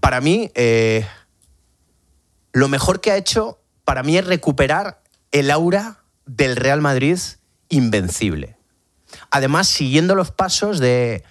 para mí, lo mejor que ha hecho, para mí, es recuperar el aura del Real Madrid invencible. Además, siguiendo los pasos de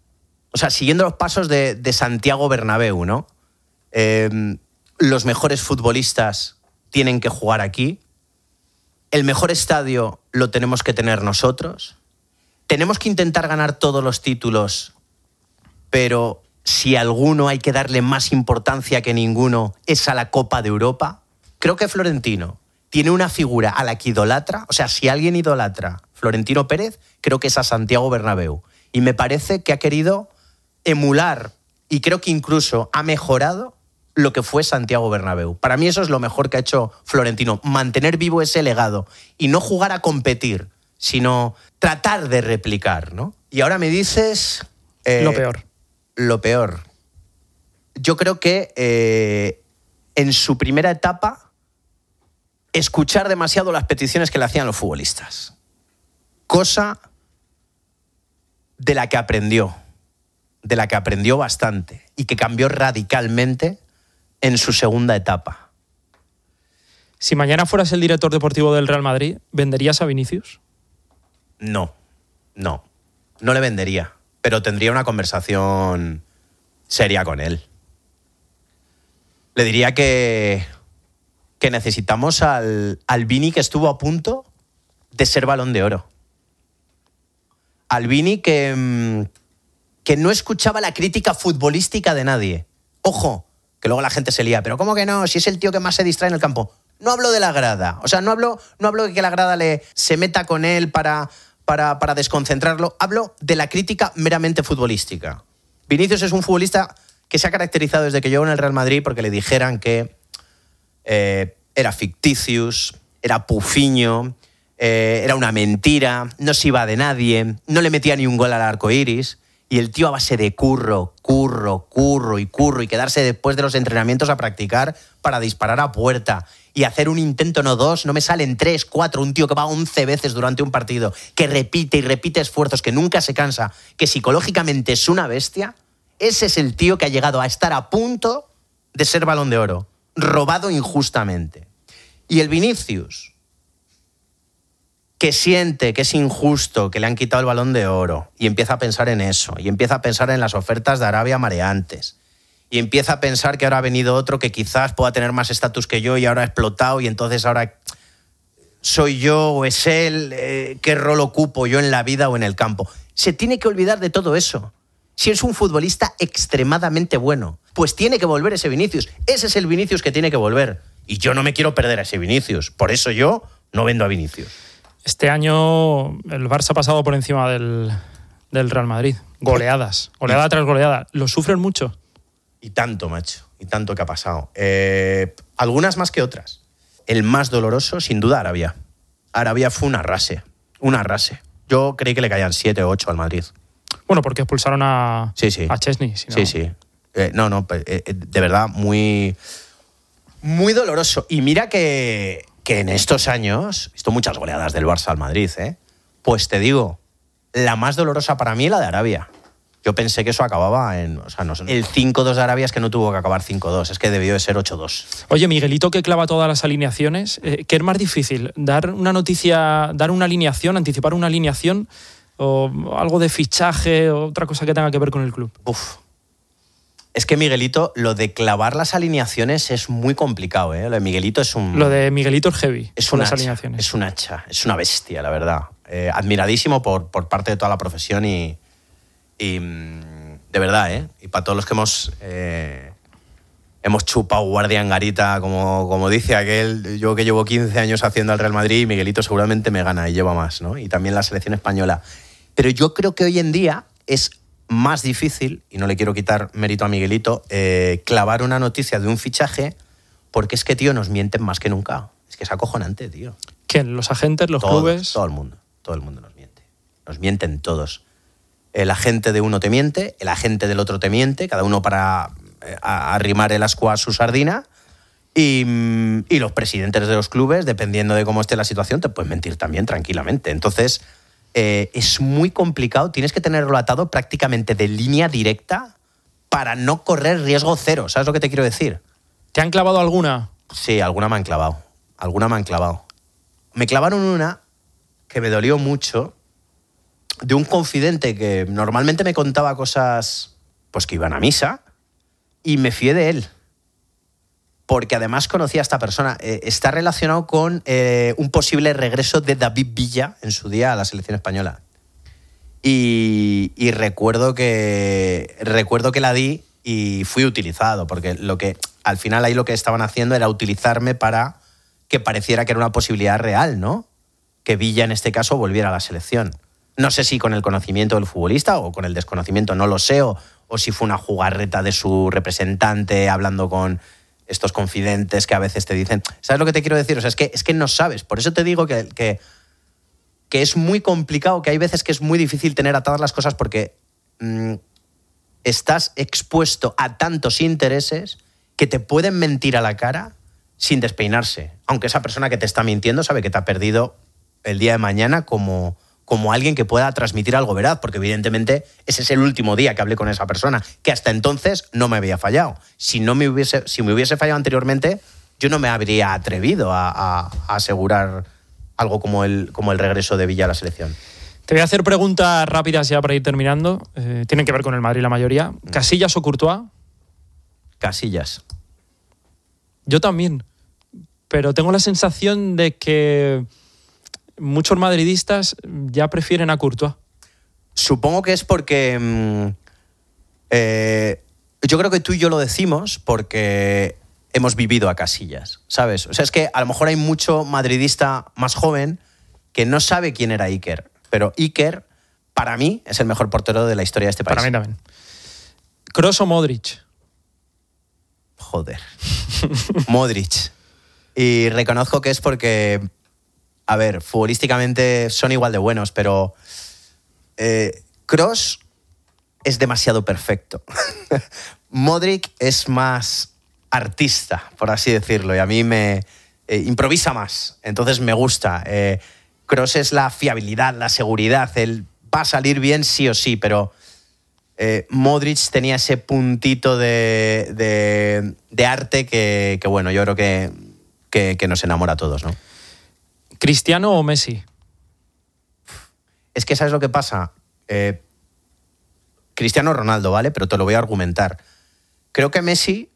Santiago Bernabéu, ¿no? Los mejores futbolistas tienen que jugar aquí. El mejor estadio lo tenemos que tener nosotros. Tenemos que intentar ganar todos los títulos, pero si a alguno hay que darle más importancia que ninguno es a la Copa de Europa. Creo que Florentino tiene una figura a la que idolatra. O sea, si alguien idolatra Florentino Pérez, creo que es a Santiago Bernabéu. Y me parece que ha querido emular, y creo que incluso ha mejorado lo que fue Santiago Bernabéu. Para mí eso es lo mejor que ha hecho Florentino, mantener vivo ese legado y no jugar a competir, sino tratar de replicar, ¿no? Y ahora me dices... lo peor. Lo peor. Yo creo que en su primera etapa, escuchar demasiado las peticiones que le hacían los futbolistas. Cosa de la que aprendió bastante y que cambió radicalmente en su segunda etapa. Si mañana fueras el director deportivo del Real Madrid, ¿venderías a Vinicius? No le vendería, pero tendría una conversación seria con él. Le diría que necesitamos al Vini que estuvo a punto de ser Balón de Oro. Al Vini que no escuchaba la crítica futbolística de nadie. Ojo, que luego la gente se lía, pero ¿cómo que no? Si es el tío que más se distrae en el campo. No hablo de la grada. O sea, no hablo de que la grada se meta con él para desconcentrarlo. Hablo de la crítica meramente futbolística. Vinicius es un futbolista que se ha caracterizado desde que llegó en el Real Madrid porque le dijeran que era ficticius, era pufiño, era una mentira, no se iba de nadie, no le metía ni un gol al arco iris. Y el tío a base de curro y quedarse después de los entrenamientos a practicar para disparar a puerta y hacer un intento, no dos, no me salen 3, 4, un tío que va 11 veces durante un partido, que repite y repite esfuerzos, que nunca se cansa, que psicológicamente es una bestia. Ese es el tío que ha llegado a estar a punto de ser Balón de Oro, robado injustamente. Y el Vinicius, que siente que es injusto, que le han quitado el Balón de Oro, y empieza a pensar en eso, y empieza a pensar en las ofertas de Arabia mareantes, y empieza a pensar que ahora ha venido otro que quizás pueda tener más estatus que yo y ahora ha explotado, y entonces ahora soy yo o es él, ¿qué rol ocupo yo en la vida o en el campo? Se tiene que olvidar de todo eso. Si es un futbolista extremadamente bueno, pues tiene que volver ese Vinicius. Ese es el Vinicius que tiene que volver. Y yo no me quiero perder a ese Vinicius. Por eso yo no vendo a Vinicius. Este año el Barça ha pasado por encima del Real Madrid. Goleadas. Goleada tras goleada. ¿Lo sufren mucho? Y tanto, macho. Y tanto que ha pasado. Algunas más que otras. El más doloroso, sin duda, Arabia. Arabia fue un arrase. Un arrase. Yo creí que le caían 7 o 8 al Madrid. Bueno, porque expulsaron a Chesney. Si no. Sí. De verdad, muy, muy doloroso. Y mira que en estos años he visto muchas goleadas del Barça al Madrid, ¿eh? Pues te digo, la más dolorosa para mí es la de Arabia. Yo pensé que eso acababa en... O sea, no, el 5-2 de Arabia es que no tuvo que acabar 5-2, es que debió de ser 8-2. Oye, Miguelito, que clava todas las alineaciones, ¿qué es más difícil? ¿Dar una noticia, dar una alineación, anticipar una alineación o algo de fichaje o otra cosa que tenga que ver con el club? Es que Miguelito, lo de clavar las alineaciones es muy complicado, ¿eh? Lo de Miguelito es un... Lo de Miguelito es heavy. Es un hacha, es un hacha, es una bestia, la verdad. Admiradísimo por parte de toda la profesión y de verdad, ¿eh? Y para todos los que hemos chupado guardia en garita, como dice aquel, yo que llevo 15 años haciendo al Real Madrid, Miguelito seguramente me gana y lleva más, ¿no? Y también la selección española. Pero yo creo que hoy en día es más difícil, y no le quiero quitar mérito a Miguelito, clavar una noticia de un fichaje, porque es que, tío, nos mienten más que nunca. Es que es acojonante, tío. ¿Quién? ¿Los agentes, los clubes? Todo el mundo nos miente. Nos mienten todos. El agente de uno te miente, el agente del otro te miente, cada uno para arrimar el ascua a su sardina, y los presidentes de los clubes, dependiendo de cómo esté la situación, te pueden mentir también tranquilamente. Entonces... es muy complicado, tienes que tenerlo atado prácticamente de línea directa para no correr riesgo cero. ¿Sabes lo que te quiero decir? ¿Te han clavado alguna? Sí, alguna me han clavado. Me clavaron una que me dolió mucho, de un confidente que normalmente me contaba cosas pues que iban a misa, y me fié de él. Porque además conocía a esta persona. Está relacionado con un posible regreso de David Villa en su día a la selección española. Y recuerdo que la di y fui utilizado, porque al final ahí lo que estaban haciendo era utilizarme para que pareciera que era una posibilidad real, ¿no? Que Villa en este caso volviera a la selección. No sé si con el conocimiento del futbolista o con el desconocimiento, no lo sé, o si fue una jugarreta de su representante hablando con estos confidentes que a veces te dicen... ¿Sabes lo que te quiero decir? O sea, es que no sabes. Por eso te digo que es muy complicado, que hay veces que es muy difícil tener atadas las cosas porque estás expuesto a tantos intereses que te pueden mentir a la cara sin despeinarse. Aunque esa persona que te está mintiendo sabe que te ha perdido el día de mañana como alguien que pueda transmitir algo veraz, porque evidentemente ese es el último día que hablé con esa persona, que hasta entonces no me había fallado. Si me hubiese fallado anteriormente, yo no me habría atrevido a asegurar algo como el regreso de Villa a la selección. Te voy a hacer preguntas rápidas ya para ir terminando. Tienen que ver con el Madrid la mayoría. ¿Casillas o Courtois? Casillas. Yo también. Pero tengo la sensación de que muchos madridistas ya prefieren a Courtois. Supongo que es porque... yo creo que tú y yo lo decimos porque hemos vivido a Casillas, ¿sabes? O sea, es que a lo mejor hay mucho madridista más joven que no sabe quién era Iker. Pero Iker, para mí, es el mejor portero de la historia de este país. Para mí también. ¿Kroos o Modric? Joder. Modric. Y reconozco que es porque... A ver, futbolísticamente son igual de buenos, pero Kroos es demasiado perfecto. Modric es más artista, por así decirlo, y a mí me improvisa más, entonces me gusta. Kroos es la fiabilidad, la seguridad, él va a salir bien sí o sí, pero Modric tenía ese puntito de arte que, bueno, yo creo que nos enamora a todos, ¿no? ¿Cristiano o Messi? Es que ¿sabes lo que pasa? Cristiano Ronaldo, ¿vale? Pero te lo voy a argumentar. Creo que Messi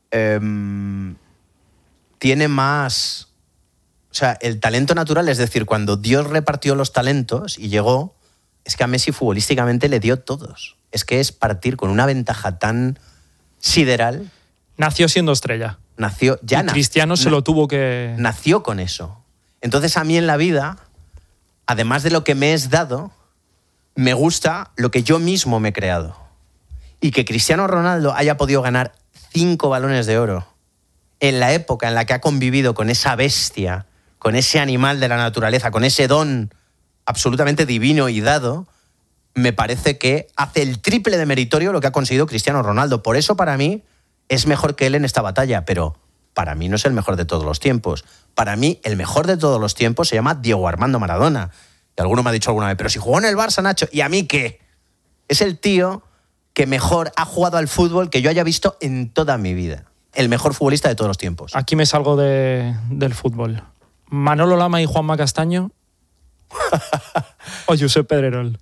tiene más... O sea, el talento natural, es decir, cuando Dios repartió los talentos y llegó, es que a Messi futbolísticamente le dio todos. Es que es partir con una ventaja tan sideral. Nació siendo estrella. Cristiano se lo tuvo que... Nació con eso. Entonces a mí en la vida, además de lo que me es dado, me gusta lo que yo mismo me he creado. Y que Cristiano Ronaldo haya podido ganar 5 balones de oro en la época en la que ha convivido con esa bestia, con ese animal de la naturaleza, con ese don absolutamente divino y dado, me parece que hace el triple de meritorio lo que ha conseguido Cristiano Ronaldo. Por eso para mí es mejor que él en esta batalla, pero para mí no es el mejor de todos los tiempos. Para mí, el mejor de todos los tiempos se llama Diego Armando Maradona. Y alguno me ha dicho alguna vez, pero si jugó en el Barça, Nacho, ¿y a mí qué? Es el tío que mejor ha jugado al fútbol que yo haya visto en toda mi vida. El mejor futbolista de todos los tiempos. Aquí me salgo del fútbol. ¿Manolo Lama y Juanma Castaño? ¿O Josep Pedrerol?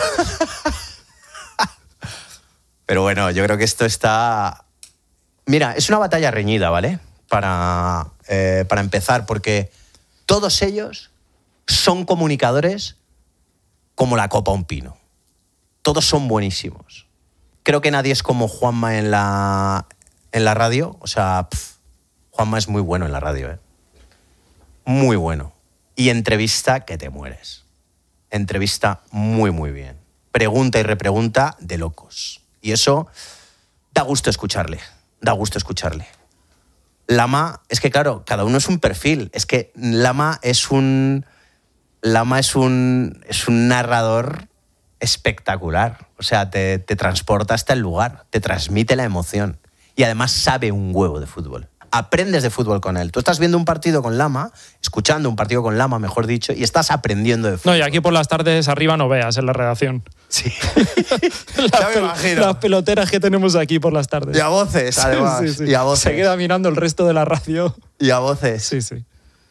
Pero bueno, yo creo que esto está... Mira, es una batalla reñida, ¿vale? Para empezar, porque todos ellos son comunicadores como la copa a un pino. Todos son buenísimos. Creo que nadie es como Juanma en la radio. O sea, Juanma es muy bueno en la radio, ¿eh? Muy bueno. Y entrevista que te mueres. Entrevista muy, muy bien. Pregunta y repregunta de locos. Y eso da gusto escucharle. Da gusto escucharle. Lama, es que claro, cada uno es un perfil. Es que Lama es un narrador espectacular. O sea, te transporta hasta el lugar, te transmite la emoción. Y además sabe un huevo de fútbol. Aprendes de fútbol con él. Tú estás viendo un partido con Lama, escuchando un partido con Lama, mejor dicho, y estás aprendiendo de fútbol. No, y aquí por las tardes arriba no veas en la redacción. Sí. Ya me imagino. Las peloteras que tenemos aquí por las tardes. Y a voces, además. Sí, sí. Y a voces. Se queda mirando el resto de la radio. Y a voces. Sí, sí.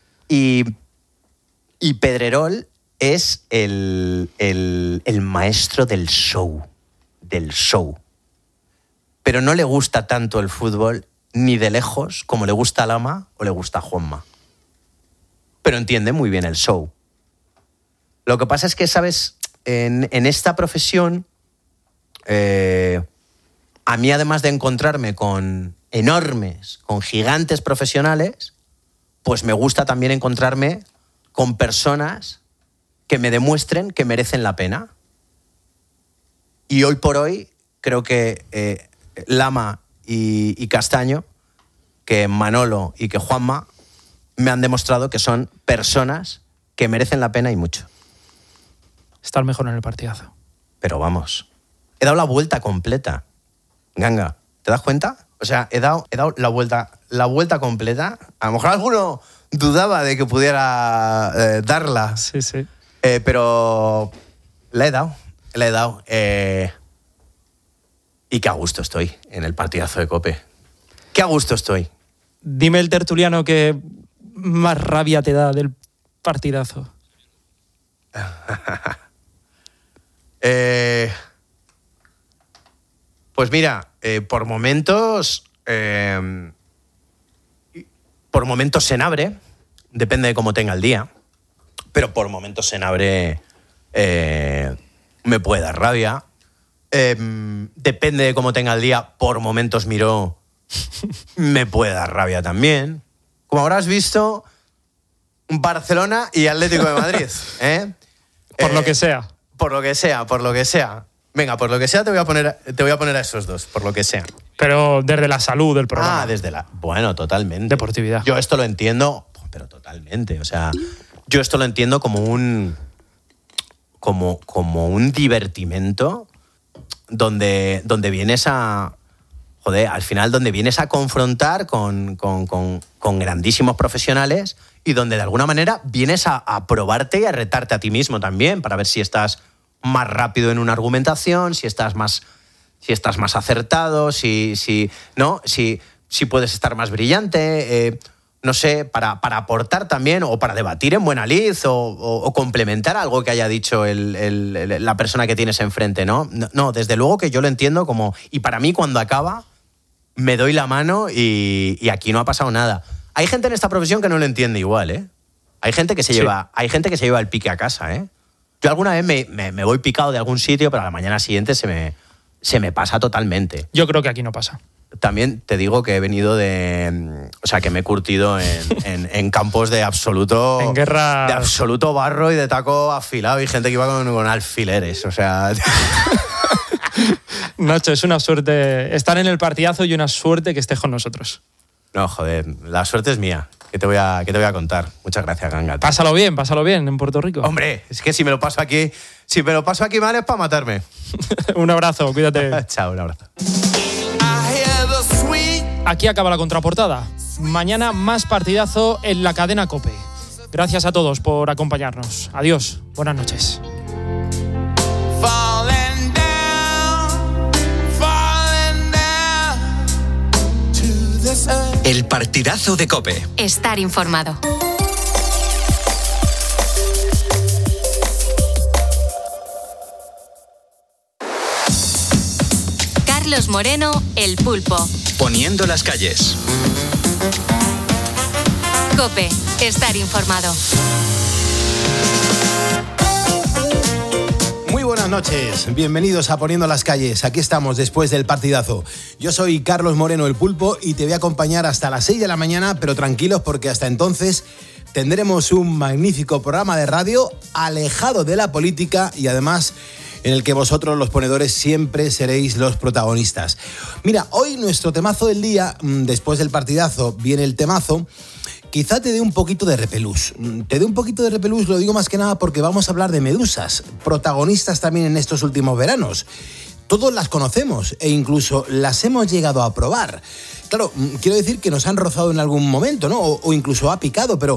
Y Pedrerol es el maestro del show. Del show. Pero no le gusta tanto el fútbol ni de lejos como le gusta a Lama o le gusta a Juanma. Pero entiende muy bien el show. Lo que pasa es que, ¿sabes? En esta profesión, a mí, además de encontrarme con enormes, con gigantes profesionales, pues me gusta también encontrarme con personas que me demuestren que merecen la pena. Y hoy por hoy, creo que Lama y Castaño, que Manolo y que Juanma, me han demostrado que son personas que merecen la pena y mucho. Estar mejor en el partidazo. Pero vamos, he dado la vuelta completa. Ganga, ¿te das cuenta? O sea, he dado la vuelta completa. A lo mejor alguno dudaba de que pudiera darla. Sí, sí. Pero la he dado. Y qué a gusto estoy en el partidazo de COPE. Qué a gusto estoy. Dime el tertuliano que más rabia te da del partidazo. Pues mira, por momentos Senabre, depende de cómo tenga el día, pero por momentos Senabre me puede dar rabia. Depende de cómo tenga el día, por momentos Miró me puede dar rabia también. Como habrás visto, Barcelona y Atlético de Madrid, ¿eh? Por lo que sea. Por lo que sea. Venga, por lo que sea te voy a poner a esos dos, por lo que sea. Pero desde la salud del programa. Bueno, totalmente. Deportividad. Yo esto lo entiendo, pero totalmente. O sea, yo esto lo entiendo como un divertimento donde vienes a... Joder, al final donde vienes a confrontar con grandísimos profesionales y donde de alguna manera vienes a probarte y a retarte a ti mismo también para ver si estás más rápido en una argumentación, si estás más acertado, si puedes estar más brillante, no sé, para aportar también o para debatir en buena lid o complementar algo que haya dicho la persona que tienes enfrente, ¿no? No, desde luego que yo lo entiendo como... Y para mí cuando acaba me doy la mano y aquí no ha pasado nada. Hay gente en esta profesión que no lo entiende igual, ¿eh? Hay gente que se lleva el pique a casa, ¿eh? Yo alguna vez me voy picado de algún sitio, pero a la mañana siguiente se me pasa totalmente. Yo creo que aquí no pasa. También te digo que he venido que me he curtido en campos de absoluto... En guerra... De absoluto barro y de taco afilado y gente que iba con alfileres, o sea... Nacho, es una suerte estar en el partidazo y una suerte que estés con nosotros. No, joder, la suerte es mía. ¿Qué te voy a contar? Muchas gracias, Ganga. Pásalo bien en Puerto Rico. Hombre, es que si me lo paso aquí mal es para matarme. Un abrazo, cuídate. Chao, un abrazo. Aquí acaba la contraportada. Mañana más partidazo en la cadena COPE. Gracias a todos por acompañarnos. Adiós, buenas noches. El partidazo de COPE. Estar informado. Carlos Moreno, El Pulpo. Poniendo las calles. COPE. Estar informado. Muy buenas noches, bienvenidos a Poniendo las calles. Aquí estamos después del partidazo. Yo soy Carlos Moreno, El Pulpo, y te voy a acompañar hasta las 6 de la mañana, pero tranquilos porque hasta entonces tendremos un magnífico programa de radio alejado de la política y además en el que vosotros, los ponedores, siempre seréis los protagonistas. Mira, hoy nuestro temazo del día, después del partidazo, viene el temazo. Quizá te dé un poquito de repelús. Lo digo más que nada porque vamos a hablar de medusas, protagonistas también en estos últimos veranos. Todos las conocemos e incluso las hemos llegado a probar. Claro, quiero decir que nos han rozado en algún momento, ¿no? O incluso ha picado, pero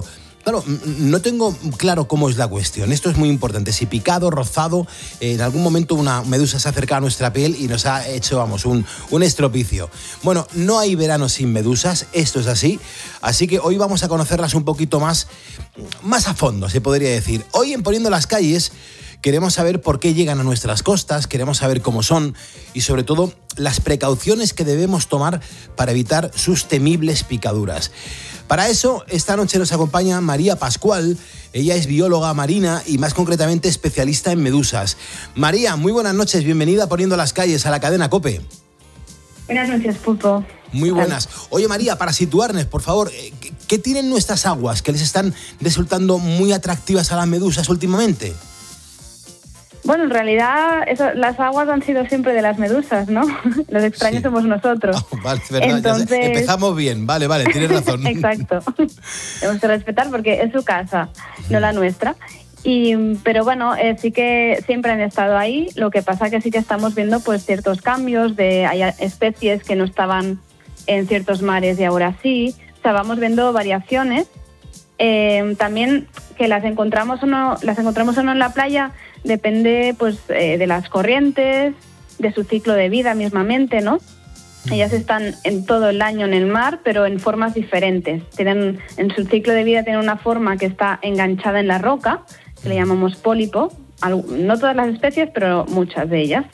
Claro, no tengo claro cómo es la cuestión. Esto es muy importante. Si picado, rozado, en algún momento una medusa se acerca a nuestra piel y nos ha hecho, vamos, un estropicio. Bueno, no hay verano sin medusas, esto es así. Así que hoy vamos a conocerlas un poquito más a fondo, se podría decir. Hoy en Poniendo las Calles queremos saber por qué llegan a nuestras costas, queremos saber cómo son y sobre todo las precauciones que debemos tomar para evitar sus temibles picaduras. Para eso, esta noche nos acompaña María Pascual. Ella es bióloga marina y más concretamente especialista en medusas. María, muy buenas noches, bienvenida a Poniendo las Calles a la cadena COPE. Buenas noches, Pulpo. Muy buenas. Oye, María, para situarnos, por favor, ¿qué tienen nuestras aguas que les están resultando muy atractivas a las medusas últimamente? Bueno, en realidad las aguas han sido siempre de las medusas, ¿no? Los extraños somos nosotros. Oh, vale, es verdad. Entonces, empezamos bien. Vale, tienes razón. Exacto. Tenemos que respetar porque es su casa, no la nuestra. Pero bueno, sí que siempre han estado ahí. Lo que pasa que sí que estamos viendo pues ciertos cambios. Hay especies que no estaban en ciertos mares y ahora sí. O sea, vamos viendo variaciones. También que las encontramos o no en la playa depende pues de las corrientes, de su ciclo de vida mismamente, ¿no? Ellas están en todo el año en el mar, pero en formas diferentes. En su ciclo de vida tienen una forma que está enganchada en la roca, que le llamamos pólipo. No todas las especies, pero muchas de ellas.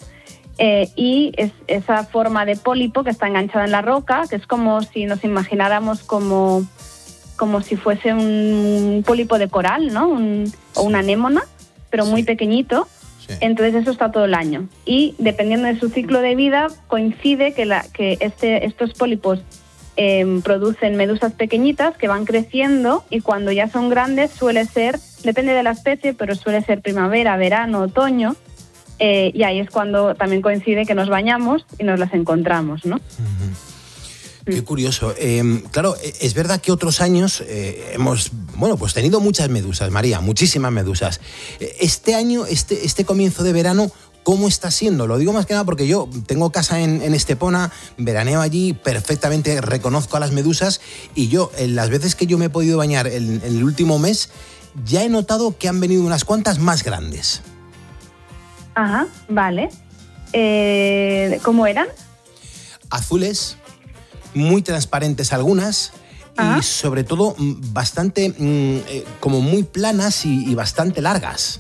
Y es esa forma de pólipo que está enganchada en la roca, que es como si nos imagináramos como si fuese un pólipo de coral, ¿no? O una anémona, pero muy pequeñito. Sí. Entonces eso está todo el año. Y dependiendo de su ciclo de vida, coincide que estos pólipos producen medusas pequeñitas que van creciendo y cuando ya son grandes suele ser, depende de la especie, pero suele ser primavera, verano, otoño. Y ahí es cuando también coincide que nos bañamos y nos las encontramos, ¿no? Uh-huh. Qué curioso. Claro, es verdad que otros años hemos pues tenido muchas medusas, María, muchísimas medusas. Este año, este comienzo de verano, ¿cómo está siendo? Lo digo más que nada porque yo tengo casa en Estepona, veraneo allí, perfectamente reconozco a las medusas y yo, en las veces que yo me he podido bañar en el último mes, ya he notado que han venido unas cuantas más grandes. Ajá, vale. ¿Cómo eran? Azules, muy transparentes algunas. ¿Ah? Y sobre todo bastante, como muy planas y bastante largas.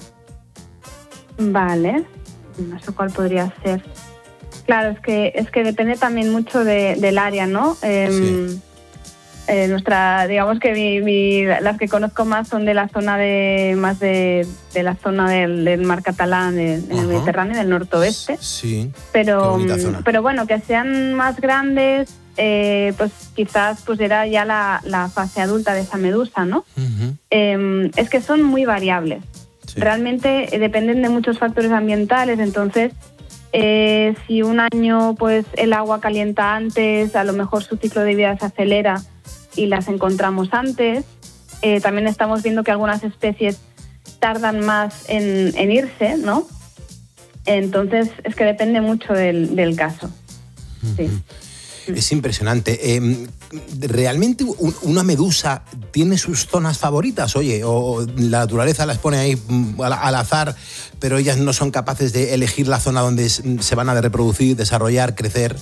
Vale, no sé cuál podría ser. Claro, es que depende también mucho del área, ¿no? Sí. Digamos que las que conozco más son de la zona de la zona del mar catalán, en el Mediterráneo, del noroeste. Sí. Pero bueno, que sean más grandes. Pues quizás pues era ya la fase adulta de esa medusa, ¿no? Uh-huh. Es que son muy variables. Sí. Realmente dependen de muchos factores ambientales, entonces si un año pues el agua calienta antes, a lo mejor su ciclo de vida se acelera y las encontramos antes. También estamos viendo que algunas especies tardan más en irse, ¿no? Entonces es que depende mucho del caso. Uh-huh. Sí. Es impresionante. ¿Realmente una medusa tiene sus zonas favoritas? Oye, o la naturaleza las pone ahí al azar, pero ellas no son capaces de elegir la zona donde se van a reproducir, desarrollar, crecer.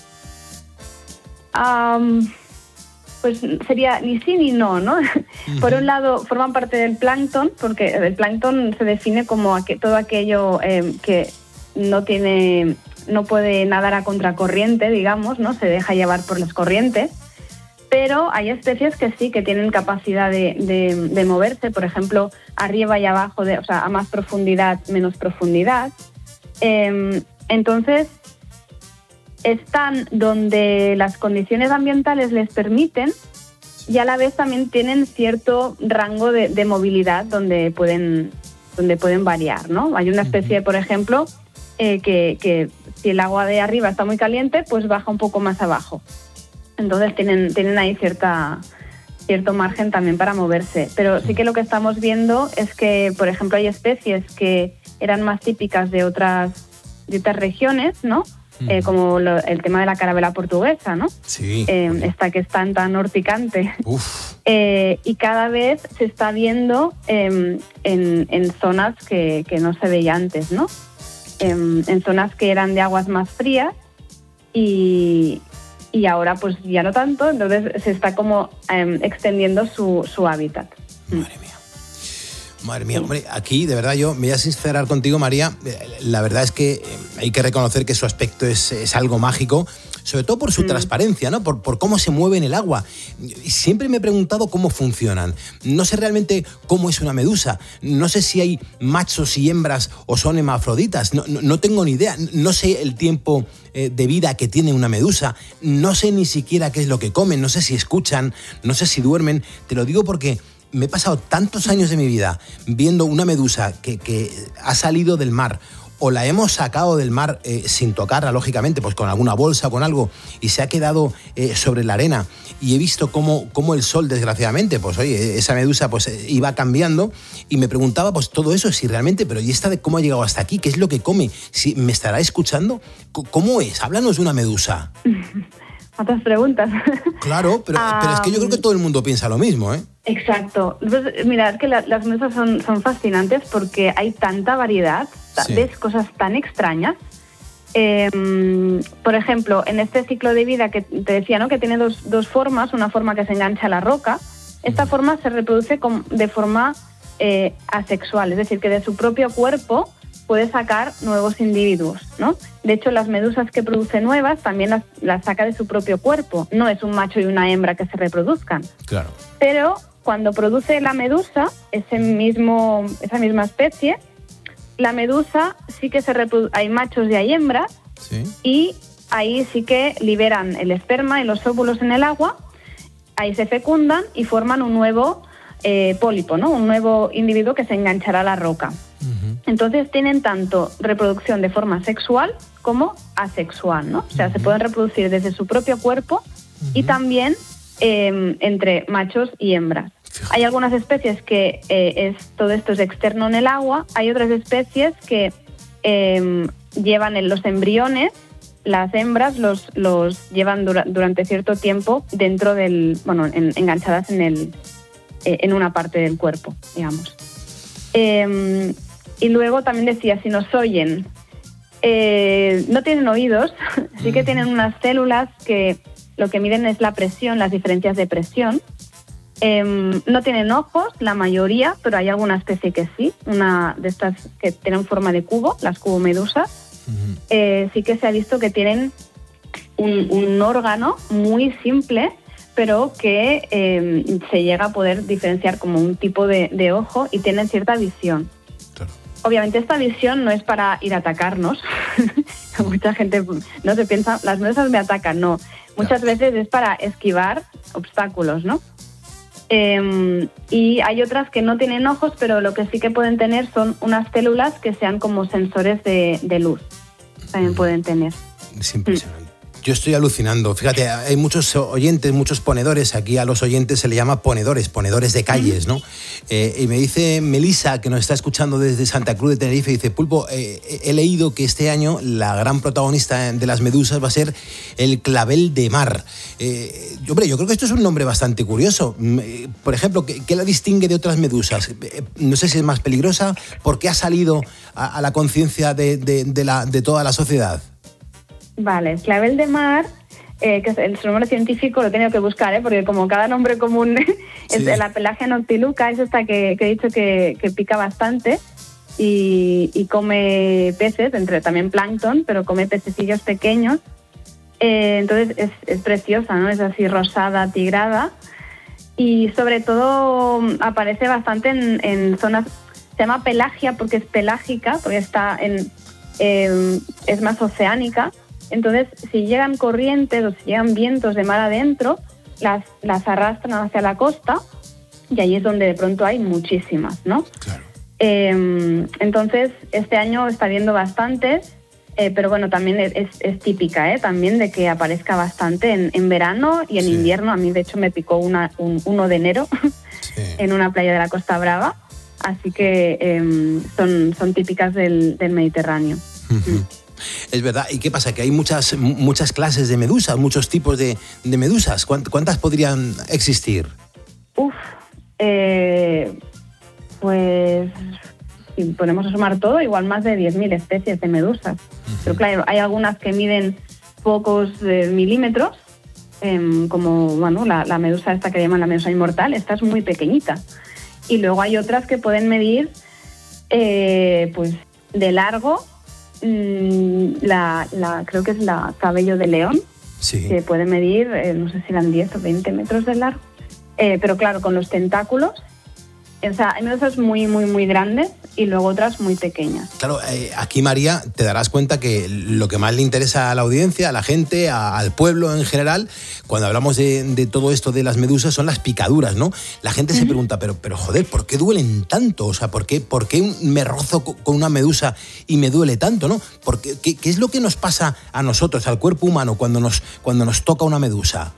Pues sería ni sí ni no, ¿no? Uh-huh. Por un lado, forman parte del plancton, porque el plancton se define como todo aquello que no puede nadar a contracorriente, digamos, ¿no? Se deja llevar por las corrientes, pero hay especies que sí, que tienen capacidad de moverse, por ejemplo, arriba y abajo, o sea, a más profundidad, menos profundidad. Entonces, están donde las condiciones ambientales les permiten y a la vez también tienen cierto rango de movilidad donde pueden variar, ¿no? Hay una especie, por ejemplo, que si el agua de arriba está muy caliente, pues baja un poco más abajo. Entonces tienen ahí cierto margen también para moverse. Pero sí que lo que estamos viendo es que, por ejemplo, hay especies que eran más típicas de otras regiones, ¿no? como el tema de la carabela portuguesa, ¿no? Sí. Esta que es tan horticante. Uf. Y cada vez se está viendo en zonas que no se veía antes, ¿no? En zonas que eran de aguas más frías y ahora pues ya no tanto, entonces se está como extendiendo su hábitat. Madre mía, hombre, aquí de verdad yo me voy a sincerar contigo, María. La verdad es que hay que reconocer que su aspecto es algo mágico, sobre todo por su transparencia, ¿no? Por cómo se mueve en el agua. Siempre me he preguntado cómo funcionan. No sé realmente cómo es una medusa. No sé si hay machos y hembras o son hermafroditas. No tengo ni idea. No sé el tiempo de vida que tiene una medusa. No sé ni siquiera qué es lo que comen. No sé si escuchan, no sé si duermen. Te lo digo porque me he pasado tantos años de mi vida viendo una medusa que ha salido del mar, o la hemos sacado del mar sin tocarla, lógicamente, pues con alguna bolsa o con algo, y se ha quedado sobre la arena. Y he visto cómo el sol, desgraciadamente, pues oye, esa medusa pues iba cambiando, y me preguntaba pues todo eso, si realmente, pero ¿y esta de cómo ha llegado hasta aquí? ¿Qué es lo que come? Si ¿me estará escuchando? ¿Cómo es? Háblanos de una medusa. Otras preguntas. Claro, pero es que yo creo que todo el mundo piensa lo mismo, ¿eh? Exacto. Pues, mira, es que las medusas son fascinantes porque hay tanta variedad, ves cosas tan extrañas. Por ejemplo, en este ciclo de vida que te decía, ¿no? Que tiene dos formas, una forma que se engancha a la roca. Esta forma se reproduce de forma asexual, es decir, que de su propio cuerpo puede sacar nuevos individuos, ¿no? De hecho, las medusas que produce nuevas también las saca de su propio cuerpo. No es un macho y una hembra que se reproduzcan. Claro. Pero cuando produce la medusa, esa misma especie, la medusa sí que se reproduce, hay machos y hay hembras, ¿sí? Y ahí sí que liberan el esperma y los óvulos en el agua, ahí se fecundan y forman un nuevo pólipo, ¿no? Un nuevo individuo que se enganchará a la roca. Entonces tienen tanto reproducción de forma sexual como asexual, ¿no? O sea, se pueden reproducir desde su propio cuerpo y también entre machos y hembras. Fíjate. Hay algunas especies que todo esto es externo en el agua, hay otras especies que llevan los embriones, las hembras los llevan durante cierto tiempo dentro enganchadas en una parte del cuerpo, digamos. Y luego también decía, si nos oyen, no tienen oídos, sí que tienen unas células que lo que miden es la presión, las diferencias de presión. No tienen ojos, la mayoría, pero hay alguna especie que sí, una de estas que tienen forma de cubo, las cubomedusas. Sí que se ha visto que tienen un órgano muy simple, pero que se llega a poder diferenciar como un tipo de ojo y tienen cierta visión. Claro. Obviamente esta visión no es para ir a atacarnos. Mucha gente no se piensa, las medusas me atacan, no. Muchas veces es para esquivar obstáculos, ¿no? Y hay otras que no tienen ojos, pero lo que sí que pueden tener son unas células que sean como sensores de luz. También pueden tener. Es impresionante. Yo estoy alucinando. Fíjate, hay muchos oyentes, muchos ponedores. Aquí a los oyentes se le llama ponedores de calles, ¿no? Y me dice Melisa, que nos está escuchando desde Santa Cruz de Tenerife, dice, Pulpo, he leído que este año la gran protagonista de las medusas va a ser el clavel de mar. Hombre, yo creo que esto es un nombre bastante curioso. Por ejemplo, ¿qué la distingue de otras medusas? No sé si es más peligrosa. ¿Por qué ha salido a la conciencia de toda la sociedad? Vale, clavel de mar, que es su nombre científico lo he tenido que buscar, porque como cada nombre común es de la Pelagia noctiluca, es esta que he dicho que pica bastante y come peces, entre también plancton, pero come pececillos pequeños. Entonces es preciosa, ¿no? Es así rosada, tigrada, y sobre todo aparece bastante en zonas, se llama pelagia porque es pelágica, porque está es más oceánica. Entonces, si llegan corrientes o si llegan vientos de mar adentro, las arrastran hacia la costa y ahí es donde de pronto hay muchísimas, ¿no? Claro. Entonces, este año está habiendo bastantes, pero bueno, también es típica, también de que aparezca bastante en verano y en invierno. A mí, de hecho, me picó un 1 de enero en una playa de la Costa Brava, así que son típicas del Mediterráneo. Es verdad. ¿Y qué pasa? Que hay muchas clases de medusas, muchos tipos de medusas. ¿Cuántas podrían existir? Pues si ponemos a sumar todo, igual más de 10.000 especies de medusas. Pero claro, hay algunas que miden pocos milímetros, como bueno, la medusa esta que llaman la medusa inmortal, esta es muy pequeñita. Y luego hay otras que pueden medir pues de largo, creo que es la cabello de león, Sí. que puede medir, no sé si eran 10 o 20 metros de largo. Pero claro, con los tentáculos, o sea, hay medusas muy, muy, muy grandes y luego otras muy pequeñas. Claro, aquí, María, te darás cuenta que lo que más le interesa a la audiencia, a la gente, al pueblo en general, cuando hablamos de todo esto de las medusas, son las picaduras, ¿no? La gente se pregunta, pero joder, ¿por qué duelen tanto? O sea, ¿por qué me rozo con una medusa y me duele tanto, no? ¿Qué es lo que nos pasa a nosotros, al cuerpo humano, cuando nos toca una medusa?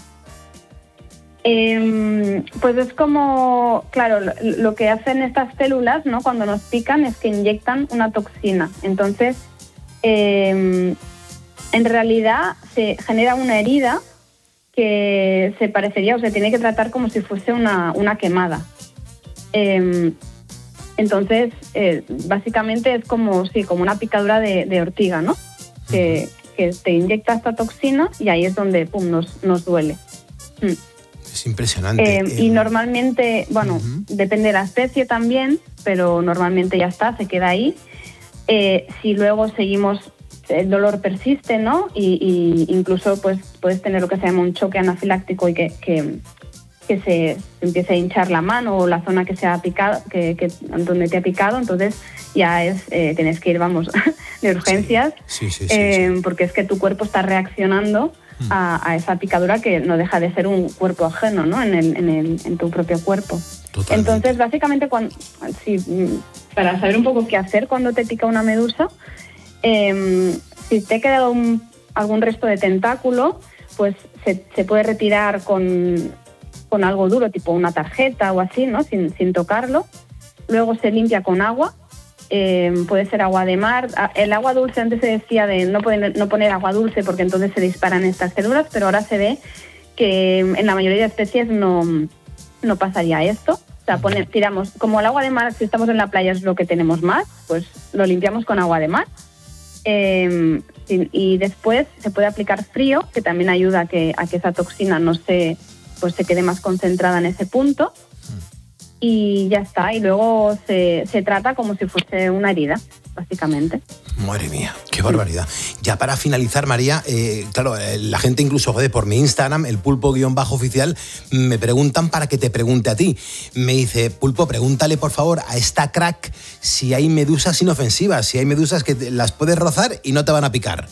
Pues es como, claro, lo que hacen estas células, ¿no? Cuando nos pican es que inyectan una toxina. Entonces, en realidad se genera una herida que se parecería o se tiene que tratar como si fuese una quemada. Entonces, básicamente es como una picadura de ortiga, ¿no? Que te inyecta esta toxina y ahí es donde nos duele. Es impresionante. Y normalmente, bueno, depende de la especie también, pero normalmente ya está, se queda ahí. Si luego seguimos, el dolor persiste, ¿no? Y incluso pues puedes tener lo que se llama un choque anafiláctico y que se empiece a hinchar la mano o la zona que se ha picado, donde te ha picado, entonces ya tienes que ir, de urgencias, sí. porque es que tu cuerpo está reaccionando a esa picadura que no deja de ser un cuerpo ajeno, ¿no? En tu propio cuerpo. Totalmente. Entonces, básicamente, para saber un poco qué hacer cuando te pica una medusa, si te ha quedado algún resto de tentáculo, pues se puede retirar con algo duro, tipo una tarjeta o así, ¿no? Sin tocarlo. Luego se limpia con agua. Puede ser agua de mar. El agua dulce, antes se decía de no poner agua dulce porque entonces se disparan estas células, pero ahora se ve que en la mayoría de especies no pasaría esto. O sea, tiramos, como el agua de mar, si estamos en la playa es lo que tenemos más, pues lo limpiamos con agua de mar. Y después se puede aplicar frío, que también ayuda a que esa toxina se quede más concentrada en ese punto. Y ya está, y luego se trata como si fuese una herida, básicamente. Madre mía, qué barbaridad. Ya para finalizar, María, claro, la gente incluso, por mi Instagram, el pulpo_oficial, me preguntan para que te pregunte a ti. Me dice, Pulpo, pregúntale por favor a esta crack si hay medusas inofensivas, si hay medusas que las puedes rozar y no te van a picar.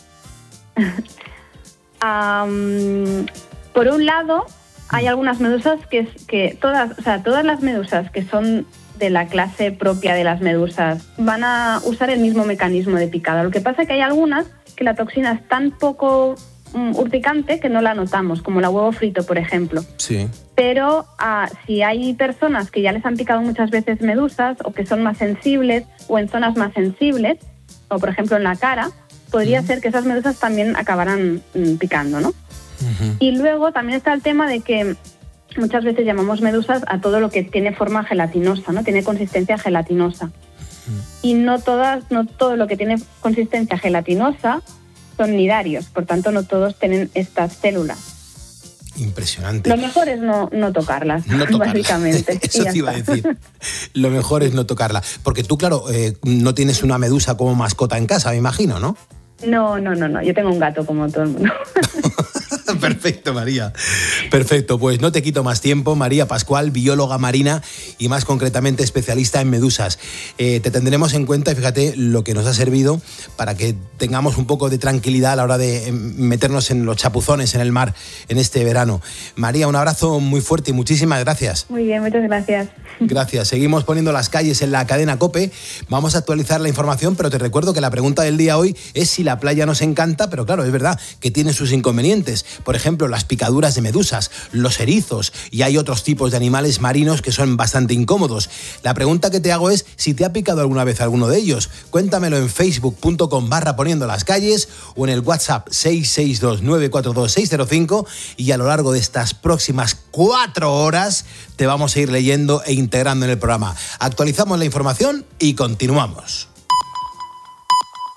Por un lado, hay algunas medusas que todas las medusas que son de la clase propia de las medusas van a usar el mismo mecanismo de picada. Lo que pasa es que hay algunas que la toxina es tan poco urticante que no la notamos, como la huevo frito, por ejemplo. Sí. Pero si hay personas que ya les han picado muchas veces medusas o que son más sensibles o en zonas más sensibles, o por ejemplo en la cara, podría ser que esas medusas también acabaran picando, ¿no? Y luego también está el tema de que muchas veces llamamos medusas a todo lo que tiene forma gelatinosa, ¿no? Tiene consistencia gelatinosa. Y no todo lo que tiene consistencia gelatinosa son nidarios, por tanto no todos tienen estas células. Impresionante. Lo mejor es no tocarlas, básicamente. Eso te iba a decir. Lo mejor es no tocarla. Porque tú, claro, no tienes una medusa como mascota en casa, me imagino, ¿no? No. Yo tengo un gato como todo el mundo. Perfecto, María. Perfecto, pues no te quito más tiempo. María Pascual, bióloga marina y más concretamente especialista en medusas. Te tendremos en cuenta y fíjate lo que nos ha servido para que tengamos un poco de tranquilidad a la hora de meternos en los chapuzones en el mar en este verano. María, un abrazo muy fuerte y muchísimas gracias. Muy bien, muchas gracias. Gracias. Seguimos poniendo las calles en la cadena COPE. Vamos a actualizar la información, pero te recuerdo que la pregunta del día hoy es si la playa nos encanta, pero claro, es verdad que tiene sus inconvenientes. Por por ejemplo, las picaduras de medusas, los erizos, y hay otros tipos de animales marinos que son bastante incómodos. La pregunta que te hago es si te ha picado alguna vez alguno de ellos. Cuéntamelo en facebook.com/poniendo las calles o en el WhatsApp 662942605, y a lo largo de estas próximas 4 horas te vamos a ir leyendo e integrando en el programa. Actualizamos la información y continuamos.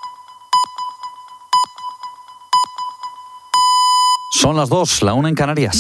Son las 2, la 1 en Canarias.